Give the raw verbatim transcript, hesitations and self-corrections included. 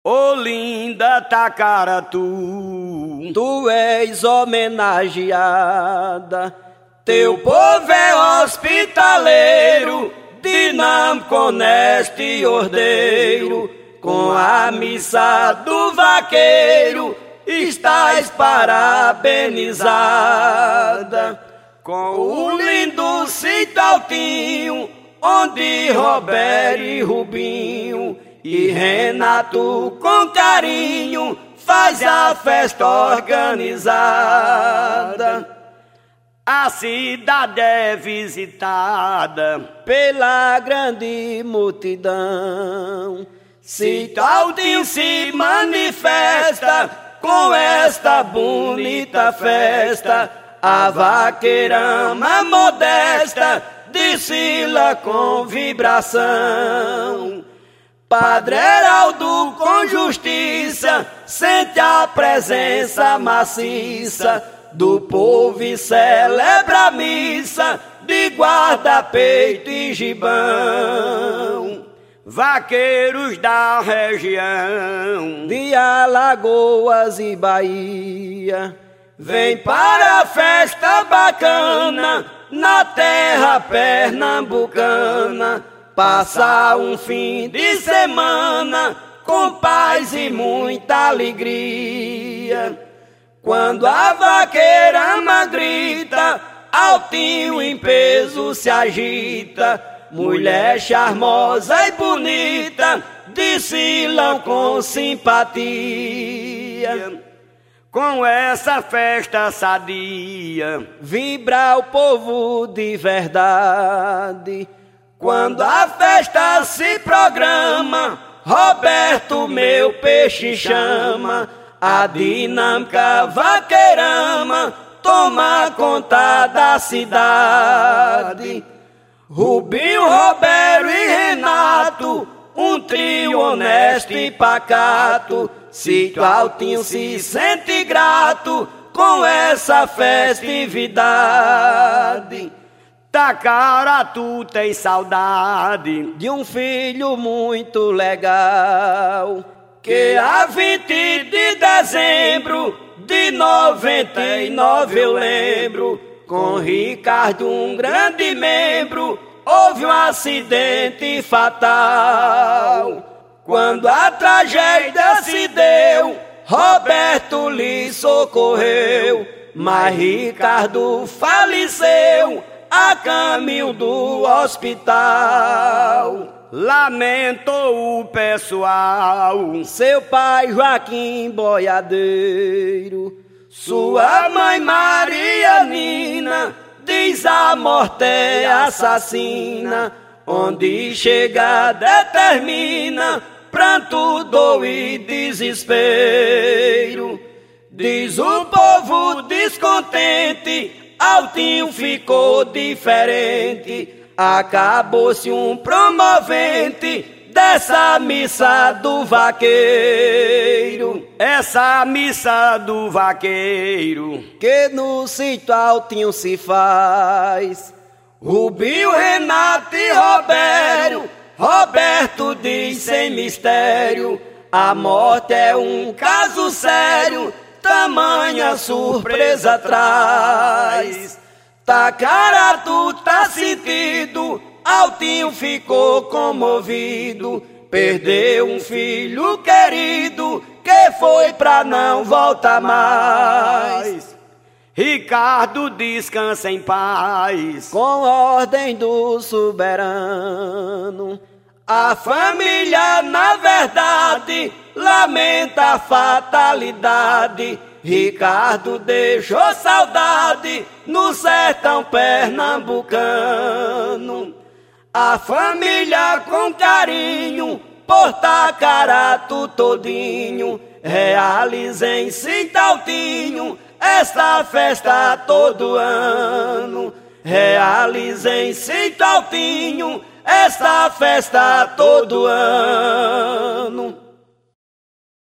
Ô linda Tacaratu, tu és homenageada. Teu povo é hospitaleiro, dinâmico, honesto e ordeiro. Com a missa do vaqueiro estás parabenizada. Com o lindo Citaltinho, onde Roberto e Rubinho e Renato com carinho faz a festa organizada. A cidade é visitada pela grande multidão. Citaltinho se manifesta com esta bonita festa. A vaqueirama modesta desfila com vibração. Padre Heraldo com justiça sente a presença maciça do povo e celebra a missa de guarda-peito e gibão. Vaqueiros da região de Alagoas e Bahia vem para a festa bacana na terra pernambucana, passar um fim de semana com paz e muita alegria. Quando a vaqueirama grita, altinho em peso se agita, mulher charmosa e bonita desfilam com simpatia. Com essa festa sadia vibra o povo de verdade. Quando a festa se programa, Roberto meu peixe chama. A dinâmica vaqueirama toma conta da cidade. Rubinho, Roberto e Renato, um trio honesto e pacato. Citaltinho se sente grato com essa festividade. Tacaratu tem saudade de um filho muito legal, que a vinte de dezembro de noventa e nove eu lembro. Com Ricardo, um grande membro, houve um acidente fatal. Quando a tragédia se deu, Roberto lhe socorreu, mas Ricardo faleceu a caminho do hospital. Lamentou o pessoal, seu pai Joaquim Boiadeiro, sua mãe Maria Nina, diz a morte é assassina. Onde chega determina pranto, dor e desespero. Diz o povo descontente, Altinho ficou diferente. Acabou-se um promovente dessa missa do vaqueiro. Essa missa do vaqueiro que no Citaltinho se faz. Rubinho, Renato e Roberto, Roberto diz sem mistério: a morte é um caso sério, tamanha surpresa traz. Tacaratu tá sentido, Altinho ficou comovido, perdeu um filho querido que foi pra não voltar mais. Ricardo descansa em paz, com ordem do soberano. A família, na verdade, lamenta a fatalidade. Ricardo deixou saudade no sertão pernambucano. A família com carinho por Tacaratu todinho realiza em Citaltinho esta festa todo ano. Realiza em Citaltinho esta festa todo ano.